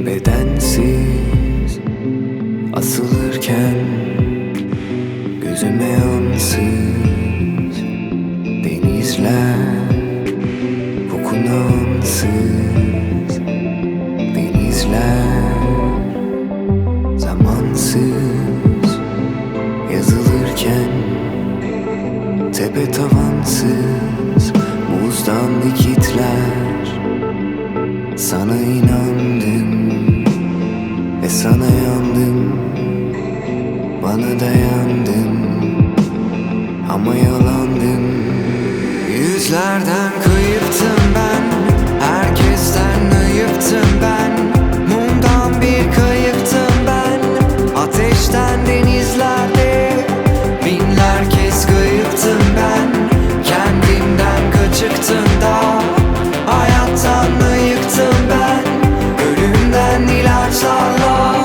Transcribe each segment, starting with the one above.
Bedensiz asılırken gözüme ansız denizler, kokunu ansız denizler, zamansız yazılırken tepe tavansız buzdan dikitler. Sana inandım ve sana yandım, bana dayandın ama yalandım. Yüzlerden kayıptım ben, herkesten ayıptım ben. Mumdan bir kayıptım ben, ateşten denizlerde binler kez kayıptım ben. Kendimden kaçıktım da hayattan ayıktım ben, ölümden ilaçlarla.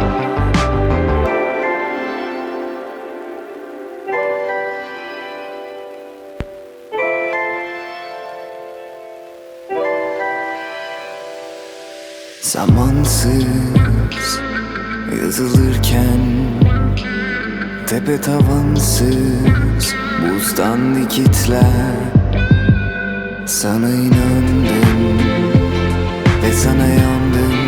Zamansız yazılırken tepe tavansız buzdan dikitler. Sana inandım ve sana yandım